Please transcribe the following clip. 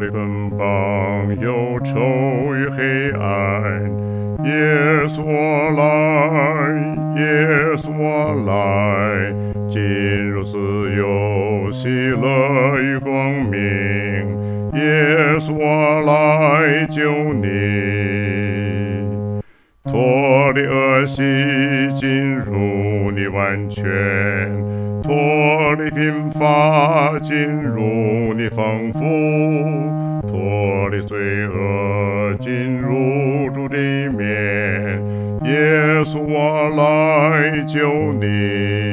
的捆绑，忧愁与黑暗。耶稣我来，耶稣我来，进入自由、喜乐与光明。耶稣我来救你，脱离恶习，进入你完全。脱离贫乏，进入你丰富；脱离罪恶，进入主里面。耶稣我来救你。